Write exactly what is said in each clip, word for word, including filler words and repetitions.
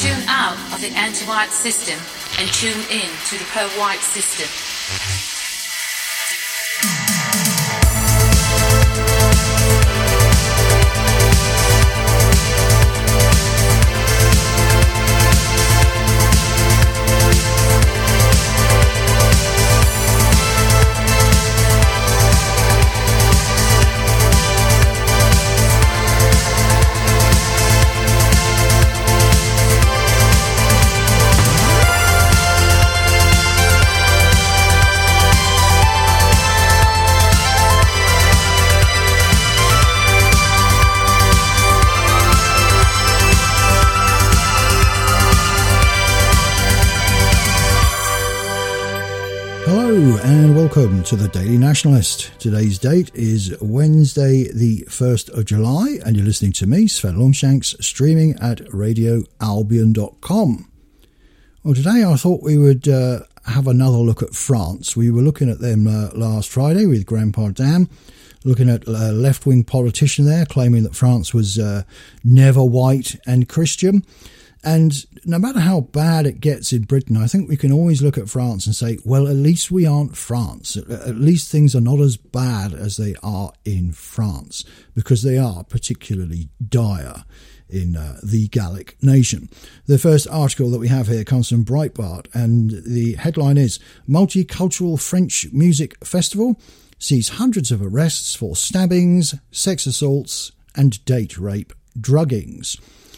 Tune out of the anti-white system and tune in to the pro-white system. And welcome to the Daily Nationalist. Today's date is Wednesday the first of July and you're listening to me, Sven Longshanks, streaming at radio albion dot com. Well, today I thought we would uh, have another look at France. We were looking at them uh, last Friday with Grandpa Dan, looking at a left-wing politician there claiming that France was uh, never white and Christian. And no matter how bad it gets in Britain, I think we can always look at France and say, well, at least we aren't France. At least things are not as bad as they are in France, because they are particularly dire in uh, the Gallic nation. The first article that we have here comes from Breitbart, and the headline is Multicultural French Music Festival sees hundreds of arrests for stabbings, sex assaults and date rape druggings.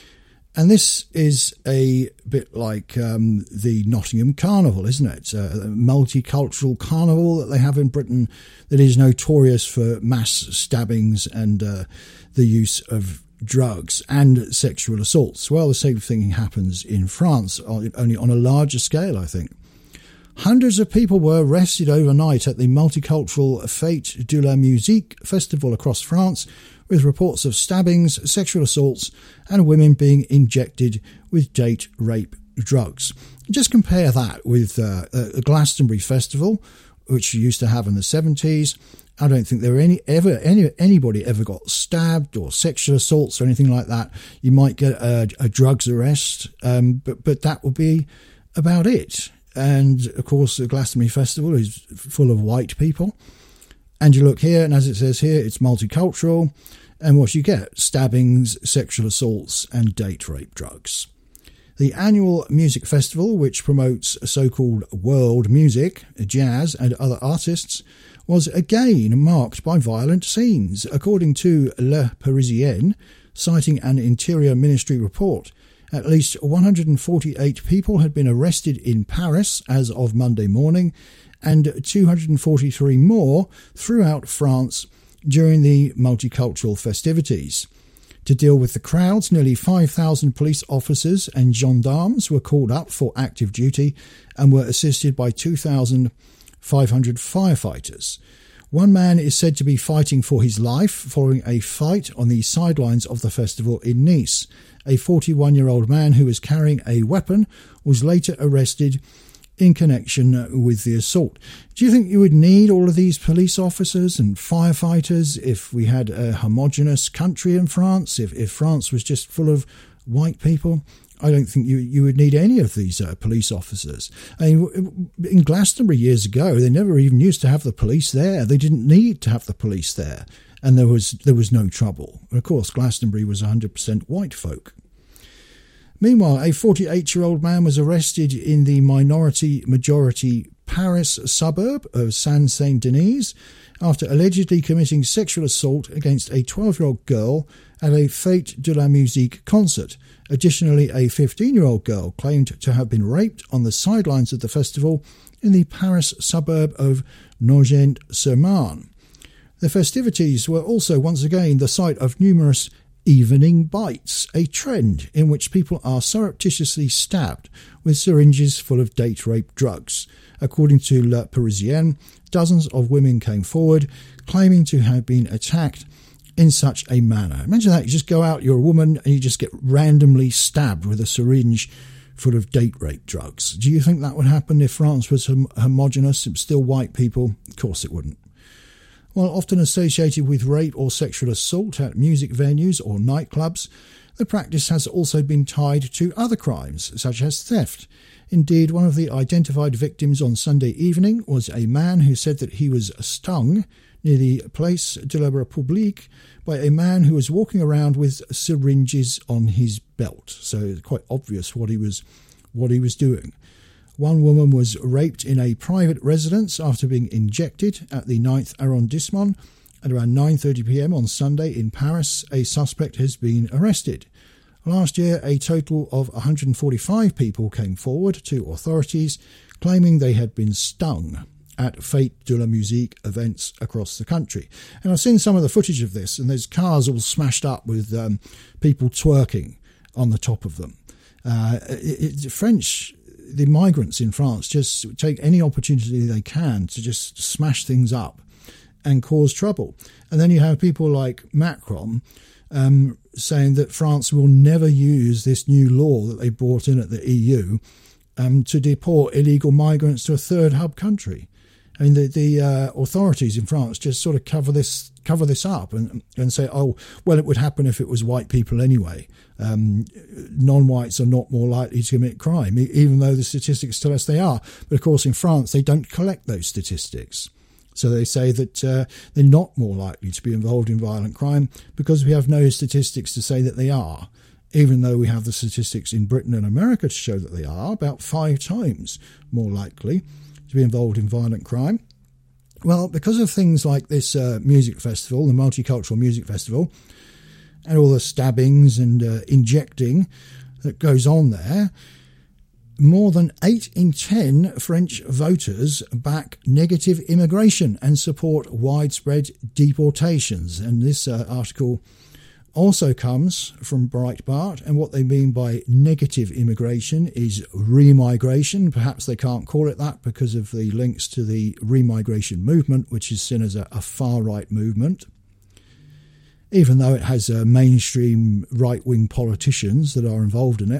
And this is a bit like um, the Nottingham Carnival, isn't it? Uh, a multicultural carnival that they have in Britain that is notorious for mass stabbings and uh, the use of drugs and sexual assaults. Well, the same thing happens in France, only on a larger scale, I think. Hundreds of people were arrested overnight at the Multicultural Fête de la Musique festival across France, with reports of stabbings, sexual assaults and women being injected with date rape drugs. Just compare that with uh, a Glastonbury festival, which you used to have in the seventies. I don't think there were any ever any anybody ever got stabbed or sexual assaults or anything like that. You might get a, a drugs arrest, um, but but that would be about it. And of course, the Glastonbury festival is full of white people. And you look here, and as it says here, it's multicultural. And what you get, stabbings, sexual assaults and date rape drugs. The annual music festival, which promotes so-called world music, jazz and other artists, was again marked by violent scenes, according to Le Parisien, citing an Interior Ministry report. At least one hundred forty-eight people had been arrested in Paris as of Monday morning, and two hundred forty-three more throughout France during the multicultural festivities. To deal with the crowds, nearly five thousand police officers and gendarmes were called up for active duty and were assisted by two thousand five hundred firefighters. One man is said to be fighting for his life following a fight on the sidelines of the festival in Nice. A forty-one-year-old man who was carrying a weapon was later arrested in connection with the assault. Do you think you would need all of these police officers and firefighters if we had a homogenous country in France, if, if France was just full of white people? I don't think you you would need any of these uh, police officers. I mean, in Glastonbury years ago, they never even used to have the police there. They didn't need to have the police there, and there was there was no trouble. And of course, Glastonbury was one hundred percent white folk. Meanwhile, a forty-eight-year-old man was arrested in the minority-majority Paris suburb of Seine-Saint-Denis after allegedly committing sexual assault against a twelve-year-old girl at a Fête de la Musique concert. Additionally, a fifteen-year-old girl claimed to have been raped on the sidelines of the festival in the Paris suburb of Nogent-sur-Marne. The festivities were also once again the site of numerous evening bites, a trend in which people are surreptitiously stabbed with syringes full of date rape drugs. According to Le Parisien, dozens of women came forward claiming to have been attacked in such a manner. Imagine that, you just go out, you're a woman, and you just get randomly stabbed with a syringe full of date rape drugs. Do you think that would happen if France was hom- homogenous, still white people? Of course it wouldn't. While often associated with rape or sexual assault at music venues or nightclubs, The practice has also been tied to other crimes, such as theft. Indeed, one of the identified victims on Sunday evening was a man who said that he was stung near the Place de la République by a man who was walking around with syringes on his belt. So it's quite obvious what he was what he was doing. One woman was raped in a private residence after being injected at the ninth arrondissement. At around nine thirty p m on Sunday in Paris, a suspect has been arrested. Last year, a total of one hundred forty-five people came forward to authorities claiming they had been stung at Fête de la Musique events across the country. And I've seen some of the footage of this, and there's cars all smashed up with um, people twerking on the top of them. Uh, it, it, French, the migrants in France just take any opportunity they can to just smash things up and cause trouble. And then you have people like Macron um, saying that France will never use this new law that they brought in at the E U um, to deport illegal migrants to a third hub country. I mean, the, the uh, authorities in France just sort of cover this cover this up and, and say, oh, well, it would happen if it was white people anyway. Um, non-whites are not more likely to commit crime, even though the statistics tell us they are. But of course, in France, they don't collect those statistics. So they say that uh, they're not more likely to be involved in violent crime because we have no statistics to say that they are, even though we have the statistics in Britain and America to show that they are about five times more likely to be involved in violent crime. Well, because of things like this uh, music festival, the Multicultural Music Festival, and all the stabbings and uh, injecting that goes on there, more than eight in ten French voters back negative immigration and support widespread deportations. And this uh, article also comes from Breitbart, and what they mean by negative immigration is remigration. Perhaps they can't call it that because of the links to the remigration movement, which is seen as a, a far-right movement, even though it has uh, mainstream right-wing politicians that are involved in it.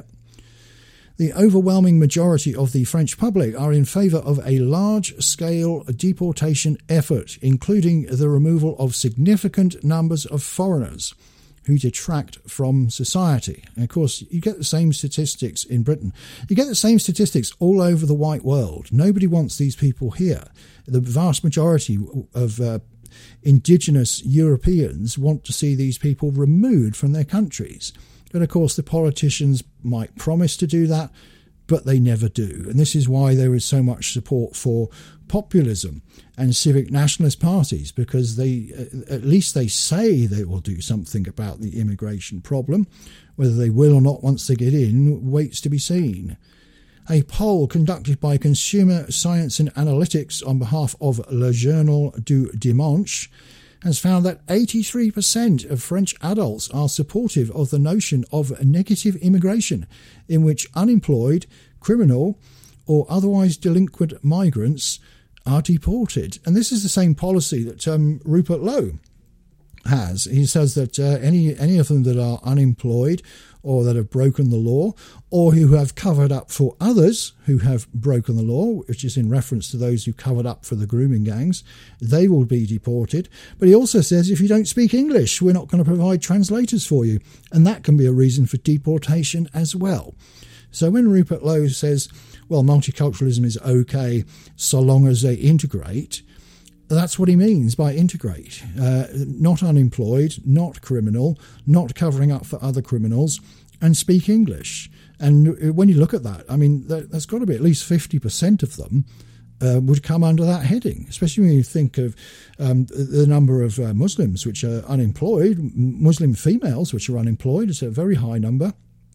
The overwhelming majority of the French public are in favour of a large-scale deportation effort, including the removal of significant numbers of foreigners who detract from society. And of course, you get the same statistics in Britain. You get the same statistics all over the white world. Nobody wants these people here. The vast majority of uh, indigenous Europeans want to see these people removed from their countries. But of course, the politicians might promise to do that, but they never do. And this is why there is so much support for populism and civic nationalist parties, because they, at least they say they will do something about the immigration problem. Whether they will or not once they get in waits to be seen. A poll conducted by Consumer Science and Analytics on behalf of Le Journal du Dimanche has found that eighty-three percent of French adults are supportive of the notion of negative immigration, in which unemployed, criminal, or otherwise delinquent migrants are deported. And this is the same policy that um, Rupert Lowe has. He says that uh, any any of them that are unemployed or that have broken the law, or who have covered up for others who have broken the law, which is in reference to those who covered up for the grooming gangs, they will be deported. But he also says if you don't speak English, we're not going to provide translators for you. And that can be a reason for deportation as well. So when Rupert Lowe says, well, multiculturalism is okay so long as they integrate, that's what he means by integrate. Uh, not unemployed, not criminal, not covering up for other criminals, and speak English. And when you look at that, I mean, there's got to be at least fifty percent of them uh, would come under that heading, especially when you think of um, the number of uh, Muslims which are unemployed, Muslim females which are unemployed. It's a very high number.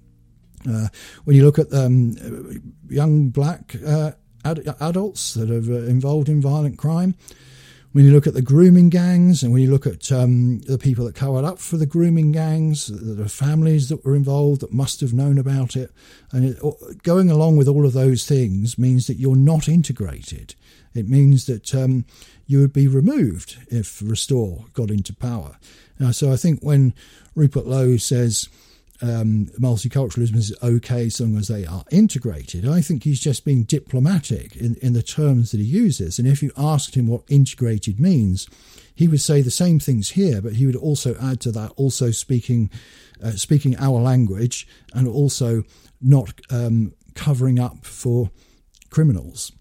Uh, when you look at um, young black uh, ad- adults that are uh, involved in violent crime, when you look at the grooming gangs, and when you look at um, the people that covered up for the grooming gangs, the families that were involved that must have known about it, and it, going along with all of those things means that you're not integrated. It means that um, you would be removed if Restore got into power. Now, so I think when Rupert Lowe says um, multiculturalism is okay so long as they are integrated. I think he's just being diplomatic in, in the terms that he uses. And if you asked him what integrated means, he would say the same things here, but he would also add to that also speaking uh, speaking our language and also not um, covering up for criminals.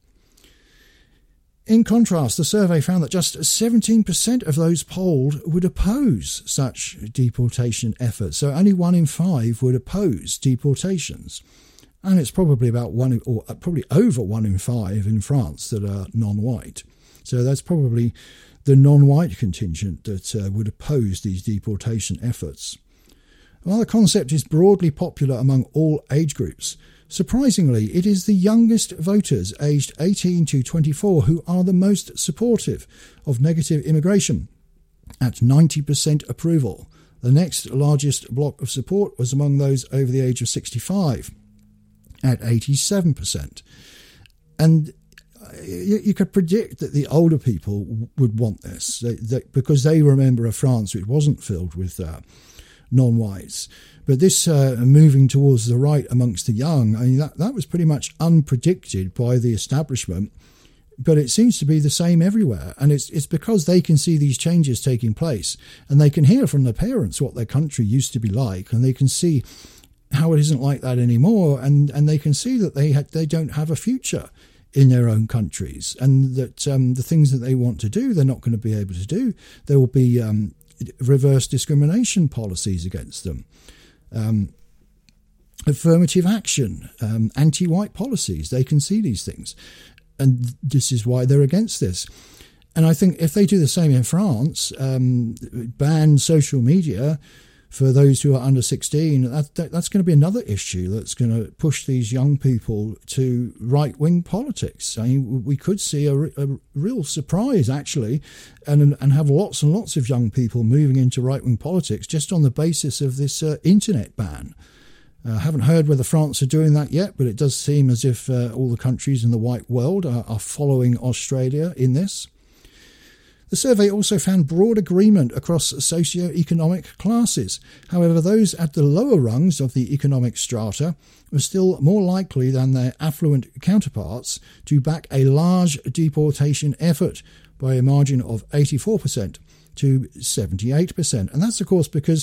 In contrast, the survey found that just seventeen percent of those polled would oppose such deportation efforts. So only one in five would oppose deportations. And it's probably about one, or probably over one in five in France that are non-white. So that's probably the non-white contingent that uh, would oppose these deportation efforts. While the concept is broadly popular among all age groups, surprisingly, it is the youngest voters aged eighteen to twenty-four who are the most supportive of negative immigration, at ninety percent approval. The next largest block of support was among those over the age of sixty-five, at eighty-seven percent. And you, you could predict that the older people would want this, they, they, because they remember a France which wasn't filled with uh, non-whites. But this uh, moving towards the right amongst the young, I mean, that, that was pretty much unpredicted by the establishment, but it seems to be the same everywhere. And it's it's because they can see these changes taking place, and they can hear from their parents what their country used to be like, and they can see how it isn't like that anymore, and, and they can see that they ha- they don't have a future in their own countries, and that um, the things that they want to do, they're not going to be able to do. There will be um, reverse discrimination policies against them. Um, affirmative action, um, anti-white policies. They can see these things. And this is why they're against this. And I think if they do the same in France, um, ban social media for those who are under sixteen, that, that, that's going to be another issue that's going to push these young people to right-wing politics. I mean, we could see a, a real surprise, actually, and and have lots and lots of young people moving into right-wing politics just on the basis of this uh, internet ban. I uh, haven't heard whether France are doing that yet, but it does seem as if uh, all the countries in the white world are, are following Australia in this. The survey also found broad agreement across socio-economic classes. However, those at the lower rungs of the economic strata were still more likely than their affluent counterparts to back a large deportation effort by a margin of eighty-four percent to seventy-eight percent. And that's, of course, because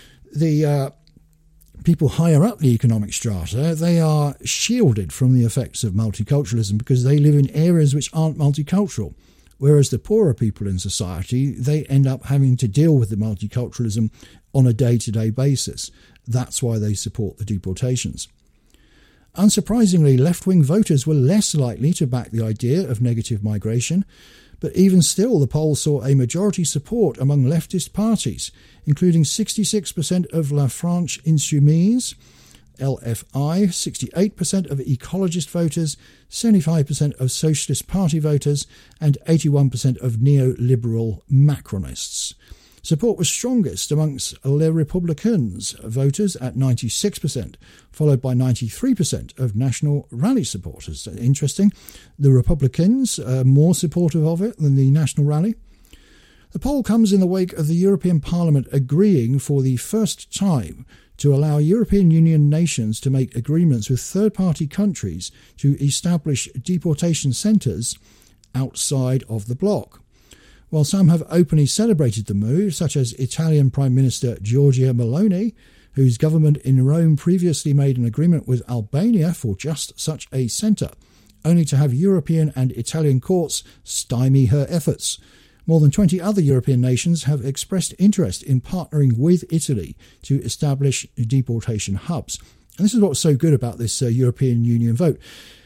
the uh, people higher up the economic strata, they are shielded from the effects of multiculturalism because they live in areas which aren't multicultural. Whereas the poorer people in society, they end up having to deal with the multiculturalism on a day-to-day basis. That's why they support the deportations. Unsurprisingly, left-wing voters were less likely to back the idea of negative migration, but even still the poll saw a majority support among leftist parties, including sixty-six percent of La France Insoumise, L F I, sixty-eight percent of ecologist voters, seventy-five percent of Socialist Party voters, and eighty-one percent of neoliberal Macronists. Support was strongest amongst Les Républicains voters at ninety-six percent, followed by ninety-three percent of National Rally supporters. Interesting. The Republicans are more supportive of it than the National Rally. The poll comes in the wake of the European Parliament agreeing for the first time to allow European Union nations to make agreements with third-party countries to establish deportation centres outside of the bloc. While some have openly celebrated the move, such as Italian Prime Minister Giorgia Meloni, whose government in Rome previously made an agreement with Albania for just such a centre, only to have European and Italian courts stymie her efforts. More than twenty other European nations have expressed interest in partnering with Italy to establish deportation hubs. And this is what's so good about this uh, European Union vote.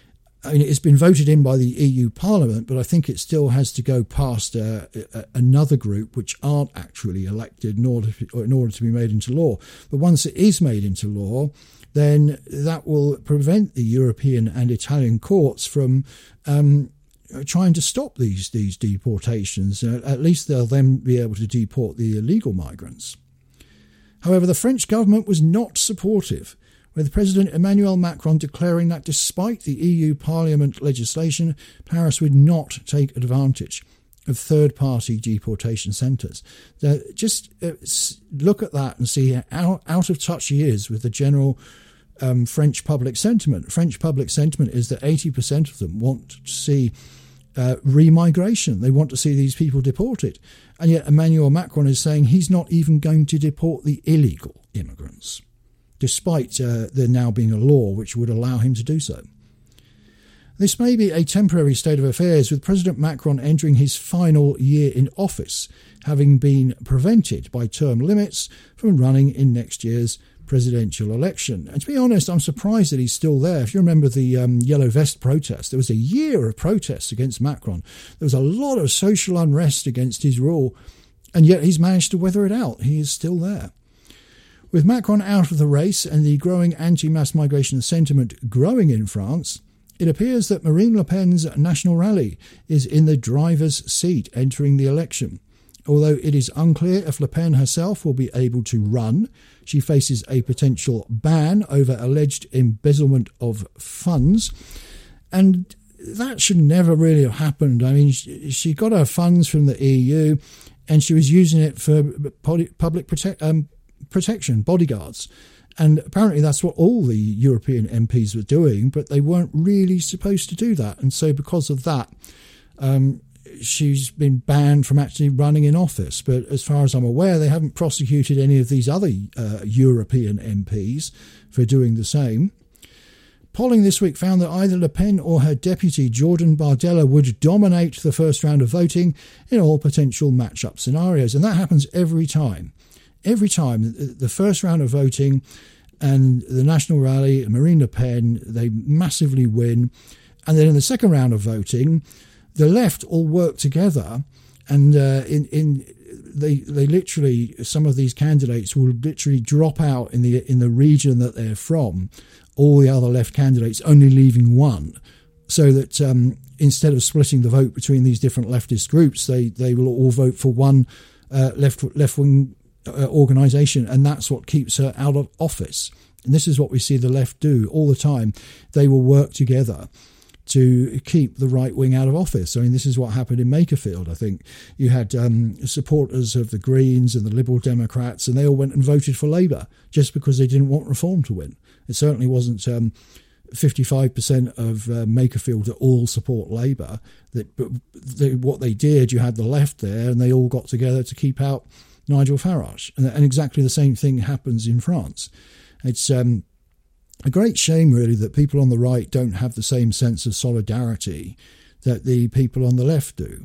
I mean, it's been voted in by the E U Parliament, but I think it still has to go past uh, another group which aren't actually elected in order, to, in order to be made into law. But once it is made into law, then that will prevent the European and Italian courts from um, trying to stop these these deportations. Uh, at least they'll then be able to deport the illegal migrants. However, the French government was not supportive, with President Emmanuel Macron declaring that despite the E U Parliament legislation, Paris would not take advantage. of third-party deportation centres. Uh, just uh, look at that and see how out of touch he is with the general um, French public sentiment. French public sentiment is that eighty percent of them want to see uh, remigration. They want to see these people deported. And yet Emmanuel Macron is saying he's not even going to deport the illegal immigrants, despite uh, there now being a law which would allow him to do so. This may be a temporary state of affairs, with President Macron entering his final year in office, having been prevented by term limits from running in next year's presidential election. And to be honest, I'm surprised that he's still there. If you remember the um, Yellow Vest protest, there was a year of protests against Macron. There was a lot of social unrest against his rule, and yet he's managed to weather it out. He is still there. With Macron out of the race and the growing anti-mass migration sentiment growing in France, it appears that Marine Le Pen's National Rally is in the driver's seat entering the election. Although it is unclear if Le Pen herself will be able to run, she faces a potential ban over alleged embezzlement of funds. And that should never really have happened. I mean, she, she got her funds from the E U and she was using it for public prote- um, protection, bodyguards. And apparently that's what all the European M Ps were doing, but they weren't really supposed to do that. And so because of that, um, she's been banned from actually running in office. But as far as I'm aware, they haven't prosecuted any of these other uh, European M Ps for doing the same. Polling this week found that either Le Pen or her deputy, Jordan Bardella, would dominate the first round of voting in all potential match-up scenarios. And that happens every time. Every time, the first round of voting and the National Rally, Marine Le Pen, they massively win. And then in the second round of voting, the left all work together, and uh, in in they they literally, some of these candidates will literally drop out in the in the region that they're from, all the other left candidates only leaving one, so that um, instead of splitting the vote between these different leftist groups, they they will all vote for one uh, left left wing uh, organisation, and that's what keeps her out of office. And this is what we see the left do all the time. They will work together to keep the right wing out of office. I mean, this is what happened in Makerfield. I think you had um, supporters of the Greens and the Liberal Democrats, and they all went and voted for Labour just because they didn't want Reform to win. It certainly wasn't um, fifty-five percent of uh, Makerfield that all support Labour. That, but they, what they did, you had the left there, and they all got together to keep out Nigel Farage. And, and exactly the same thing happens in France. It's um, a great shame, really, that people on the right don't have the same sense of solidarity that the people on the left do.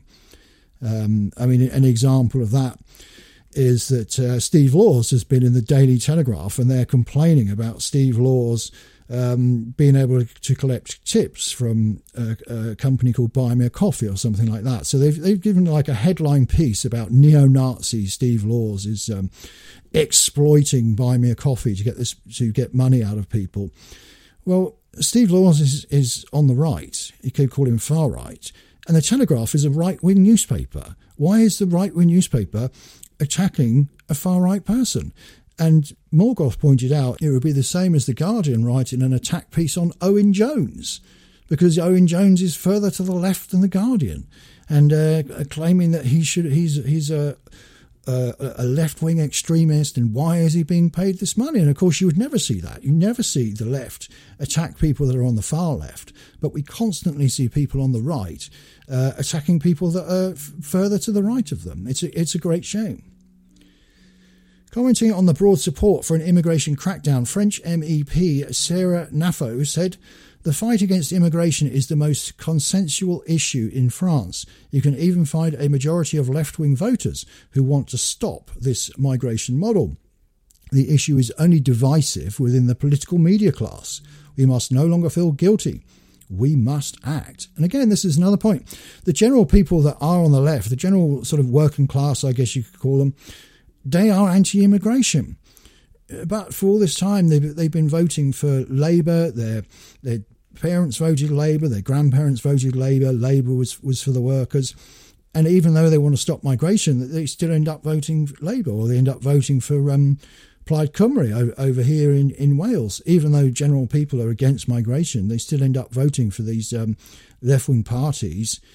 Um, I mean, an example of that is that uh, Steve Laws has been in the Daily Telegraph, and they're complaining about Steve Laws um, being able to collect tips from a, a company called Buy Me a Coffee or something like that. So they've they've given like a headline piece about neo-Nazi Steve Laws is um, exploiting Buy Me a Coffee to get this to get money out of people. Well, Steve Laws is is on the right. You could call him far right, and the Telegraph is a right-wing newspaper. Why is the right-wing newspaper attacking a far-right person? And Morgoth pointed out it would be the same as The Guardian writing an attack piece on Owen Jones, because Owen Jones is further to the left than The Guardian, and uh, claiming that he should he's he's a a, a left-wing extremist, and why is he being paid this money? And of course, you would never see that. You never see the left attack people that are on the far left, but we constantly see people on the right uh, attacking people that are f- further to the right of them. It's a, it's a great shame. Commenting on the broad support for an immigration crackdown, French M E P Sarah Naffo said, "The fight against immigration is the most consensual issue in France. You can even find a majority of left-wing voters who want to stop this migration model. The issue is only divisive within the political media class. We must no longer feel guilty. We must act." And again, this is another point. The general people that are on the left, the general sort of working class, I guess you could call them, they are anti-immigration. But for all this time, they've, they've been voting for Labour. Their, their parents voted Labour. Their grandparents voted Labour. Labour was, was for the workers. And even though they want to stop migration, they still end up voting for Labour, or they end up voting for um, Plaid Cymru over, over here in, in Wales. Even though general people are against migration, they still end up voting for these um, left-wing parties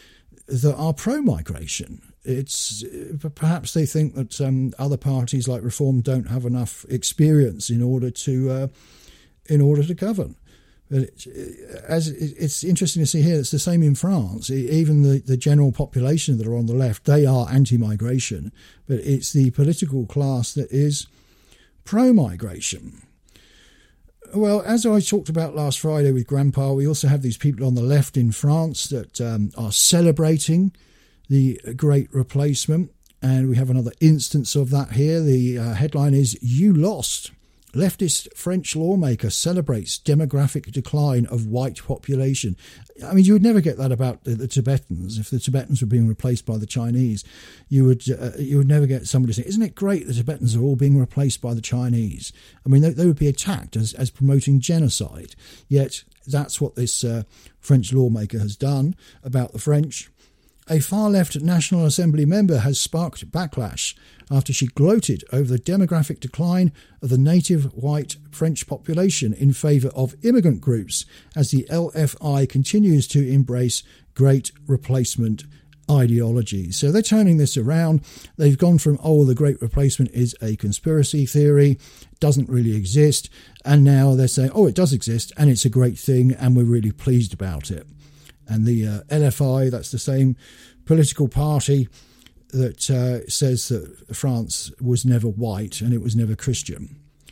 that are pro-migration. It's perhaps they think that um, other parties like Reform don't have enough experience in order to uh, in order to govern. But it, as it's interesting to see here, it's the same in France. Even the, the general population that are on the left, they are anti-migration, but it's the political class that is pro-migration. Well, as I talked about last Friday with Grandpa, we also have these people on the left in France that um, are celebrating the Great Replacement, and we have another instance of that here. The uh, headline is, "You Lost. Leftist French lawmaker celebrates demographic decline of white population." I mean, you would never get that about the, the Tibetans. If the Tibetans were being replaced by the Chinese, you would uh, you would never get somebody saying, "Isn't it great the Tibetans are all being replaced by the Chinese?" I mean, they, they would be attacked as, as promoting genocide. Yet that's what this uh, French lawmaker has done about the French. A far-left National Assembly member has sparked backlash after she gloated over the demographic decline of the native white French population in favour of immigrant groups as the L F I continues to embrace Great Replacement ideology. So they're turning this around. They've gone from, oh, the Great Replacement is a conspiracy theory, doesn't really exist, and now they're saying, oh, it does exist and it's a great thing and we're really pleased about it. And the uh, L F I, that's the same political party that uh, says that France was never white and it was never Christian.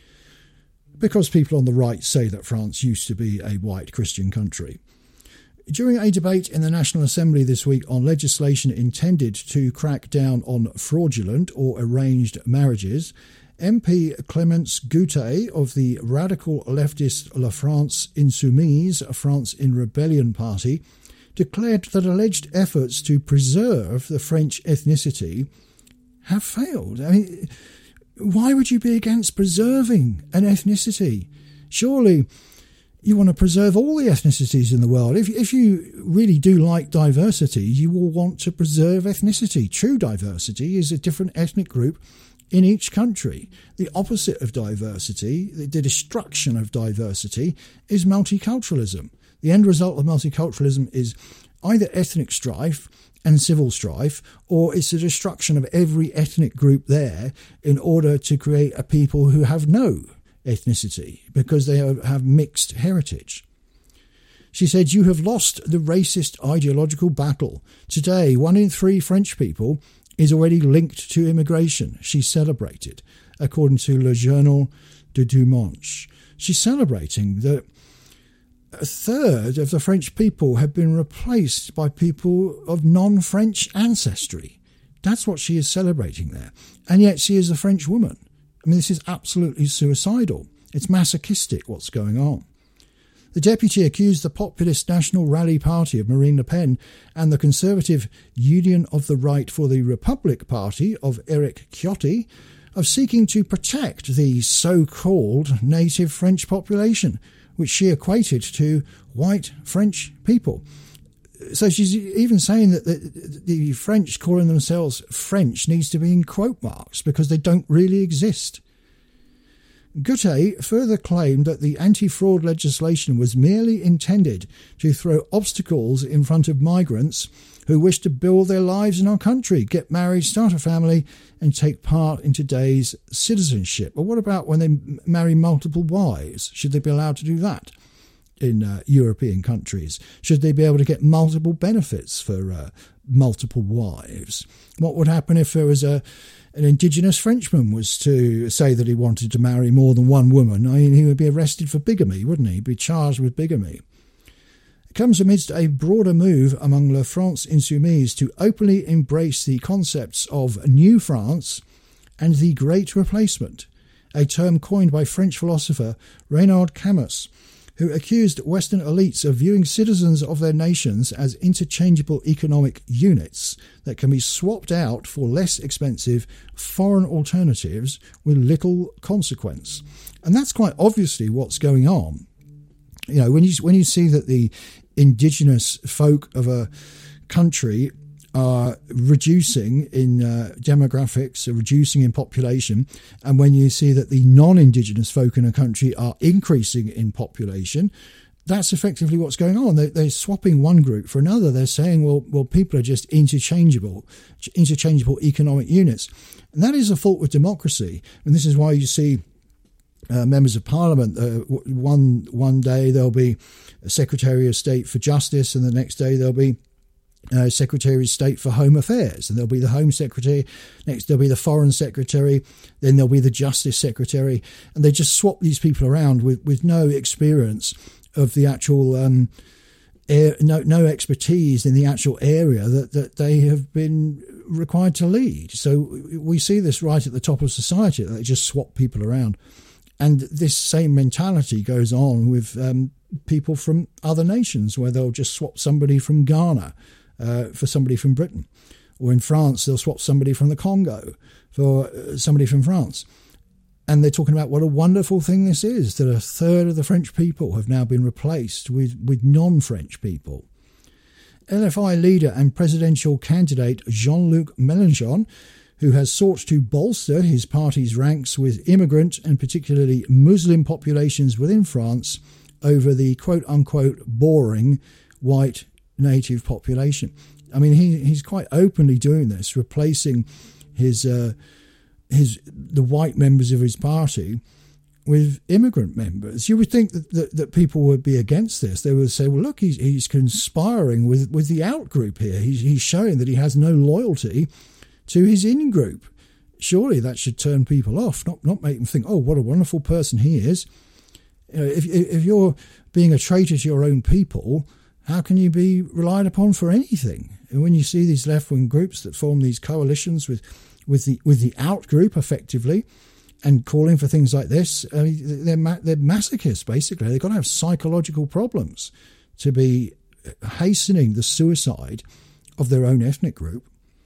Because people on the right say that France used to be a white Christian country. During a debate in the National Assembly this week on legislation intended to crack down on fraudulent or arranged marriages, M P Clémence Goutet of the radical leftist La France Insoumise, France in Rebellion party, declared that alleged efforts to preserve the French ethnicity have failed. I mean, why would you be against preserving an ethnicity? Surely you want to preserve all the ethnicities in the world. If, if you really do like diversity, you will want to preserve ethnicity. True diversity is a different ethnic group in each country. The opposite of diversity, the destruction of diversity, is multiculturalism. The end result of multiculturalism is either ethnic strife and civil strife, or it's the destruction of every ethnic group there in order to create a people who have no ethnicity because they have mixed heritage. She said, "You have lost the racist ideological battle. Today, one in three French people is already linked to immigration," she celebrated, according to Le Journal du Dimanche. She's celebrating that a third of the French people have been replaced by people of non-French ancestry. That's what she is celebrating there. And yet she is a French woman. I mean, this is absolutely suicidal. It's masochistic what's going on. The deputy accused the populist National Rally Party of Marine Le Pen and the conservative Union of the Right for the Republic Party of Eric Ciotti of seeking to protect the so-called native French population, which she equated to white French people. So she's even saying that the, the French calling themselves French needs to be in quote marks because they don't really exist. Goutet further claimed that the anti-fraud legislation was merely intended to throw obstacles in front of migrants who wish to build their lives in our country, get married, start a family, and take part in today's citizenship. But what about when they marry multiple wives? Should they be allowed to do that in uh, European countries? Should they be able to get multiple benefits for uh, multiple wives? What would happen if there was a an indigenous Frenchman was to say that he wanted to marry more than one woman? I mean, he would be arrested for bigamy, wouldn't he? He'd be charged with bigamy. It comes amidst a broader move among La France Insoumise to openly embrace the concepts of New France and the Great Replacement, a term coined by French philosopher Reynard Camus, who accused Western elites of viewing citizens of their nations as interchangeable economic units that can be swapped out for less expensive foreign alternatives with little consequence. And that's quite obviously what's going on. You know, when you when you see that the indigenous folk of a country are reducing in uh, demographics, are reducing in population, and when you see that the non-indigenous folk in a country are increasing in population, that's effectively what's going on. They're, they're swapping one group for another. They're saying, well, well, people are just interchangeable, interchangeable economic units. And that is a fault with democracy. And this is why you see uh, members of parliament, uh, one one day there'll be a Secretary of State for Justice, and the next day there'll be Uh, Secretary of State for Home Affairs, and there'll be the Home Secretary, next there'll be the Foreign Secretary, then there'll be the Justice Secretary, and they just swap these people around with, with no experience of the actual, um, air, no no expertise in the actual area that, that they have been required to lead. So we see this right at the top of society, that they just swap people around. And this same mentality goes on with um, people from other nations, where they'll just swap somebody from Ghana Uh, for somebody from Britain. Or in France, they'll swap somebody from the Congo for uh, somebody from France. And they're talking about what a wonderful thing this is, that a third of the French people have now been replaced with, with non-French people. L F I leader and presidential candidate Jean-Luc Mélenchon, who has sought to bolster his party's ranks with immigrant and particularly Muslim populations within France over the quote-unquote boring white native population. I mean, he he's quite openly doing this, replacing his uh, his the white members of his party with immigrant members. You would think that, that, that people would be against this. They would say, well, look, he's he's conspiring with, with the out group here. He's he's showing that he has no loyalty to his in group. Surely that should turn people off, not not make them think, oh, what a wonderful person he is. You know, if if you're being a traitor to your own people, how can you be relied upon for anything? And when you see these left-wing groups that form these coalitions with, with the with the out group, effectively, and calling for things like this, I mean, they're ma- they're masochists. Basically, they've got to have psychological problems to be hastening the suicide of their own ethnic group.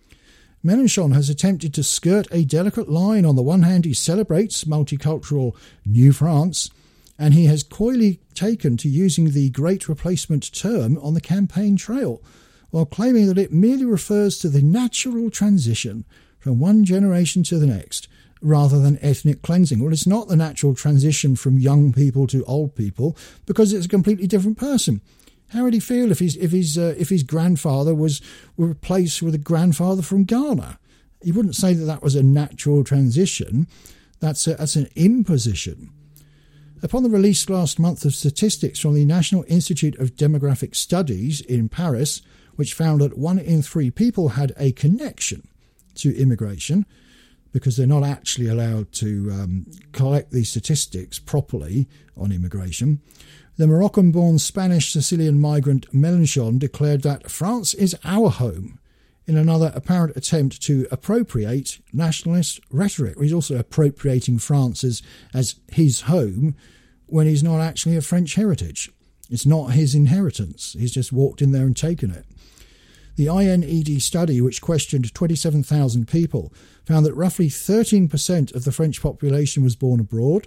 Mélenchon has attempted to skirt a delicate line. On the one hand, he celebrates multicultural New France, and he has coyly taken to using the Great Replacement term on the campaign trail, while claiming that it merely refers to the natural transition from one generation to the next, rather than ethnic cleansing. Well, it's not the natural transition from young people to old people, because it's a completely different person. How would he feel if his if his uh, if his grandfather was replaced with a grandfather from Ghana? He wouldn't say that that was a natural transition. That's a, that's an imposition. Upon the release last month of statistics from the National Institute of Demographic Studies in Paris, which found that one in three people had a connection to immigration, because they're not actually allowed to um, collect these statistics properly on immigration, the Moroccan-born Spanish Sicilian migrant Mélenchon declared that France is our home, in another apparent attempt to appropriate nationalist rhetoric. He's also appropriating France as, as his home when he's not actually of French heritage. It's not his inheritance. He's just walked in there and taken it. The I N E D study, which questioned twenty-seven thousand people, found that roughly thirteen percent of the French population was born abroad,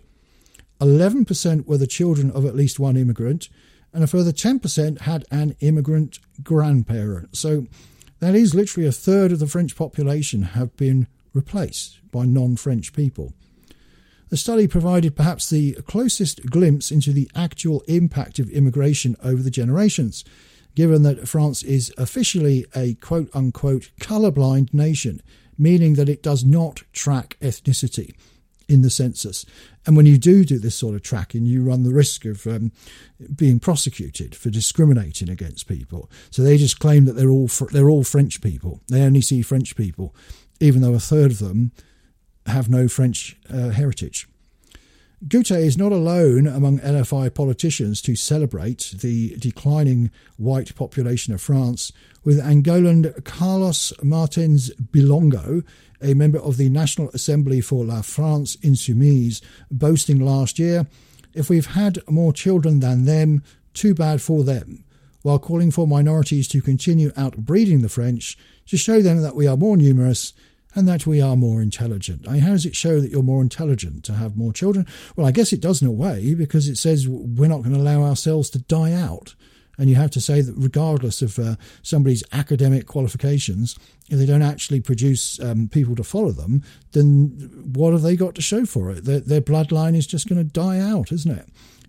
eleven percent were the children of at least one immigrant, and a further ten percent had an immigrant grandparent. So that is literally a third of the French population have been replaced by non-French people. The study provided perhaps the closest glimpse into the actual impact of immigration over the generations, given that France is officially a quote-unquote colourblind nation, meaning that it does not track ethnicity in the census. And when you do do this sort of tracking, you run the risk of um, being prosecuted for discriminating against people. So they just claim that they're all fr- they're all French people. They only see French people, even though a third of them have no French uh, heritage. Goutet is not alone among L F I politicians to celebrate the declining white population of France, with Angolan Carlos Martins Bilongo, a member of the National Assembly for La France Insoumise, boasting last year, "If we've had more children than them, too bad for them," while calling for minorities to continue outbreeding the French to show them that we are more numerous and that we are more intelligent. I mean, how does it show that you're more intelligent to have more children? Well, I guess it does in a way, because it says we're not going to allow ourselves to die out. And you have to say that regardless of uh, somebody's academic qualifications, if they don't actually produce um, people to follow them, then what have they got to show for it? Their, their bloodline is just going to die out, isn't it?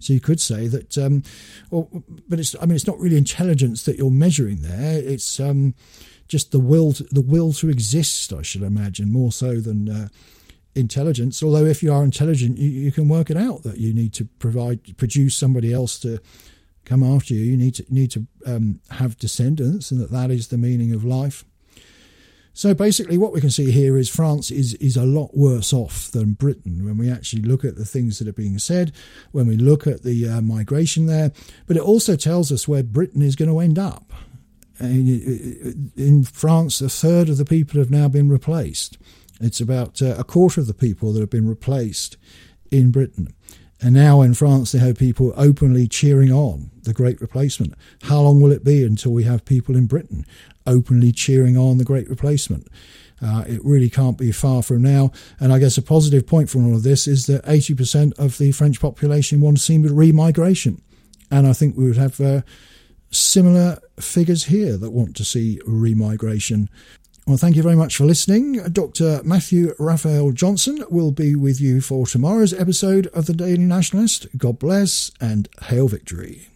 So you could say that, um, or, but it's, I mean, it's not really intelligence that you're measuring there. It's um, just the will, to, the will to exist, I should imagine, more so than uh, intelligence. Although if you are intelligent, you, you can work it out that you need to provide, produce somebody else to come after you. You need to need to um, have descendants, and that that is the meaning of life. So basically what we can see here is France is, is a lot worse off than Britain when we actually look at the things that are being said, when we look at the uh, migration there. But it also tells us where Britain is going to end up. And in France, a third of the people have now been replaced. It's about uh, a quarter of the people that have been replaced in Britain. And now in France, they have people openly cheering on the Great Replacement. How long will it be until we have people in Britain openly cheering on the Great Replacement? Uh, it really can't be far from now. And I guess a positive point from all of this is that eighty percent of the French population want to see remigration. And I think we would have uh, similar figures here that want to see remigration. Well, thank you very much for listening. Doctor Matthew Raphael Johnson will be with you for tomorrow's episode of the Daily Nationalist. God bless and hail victory.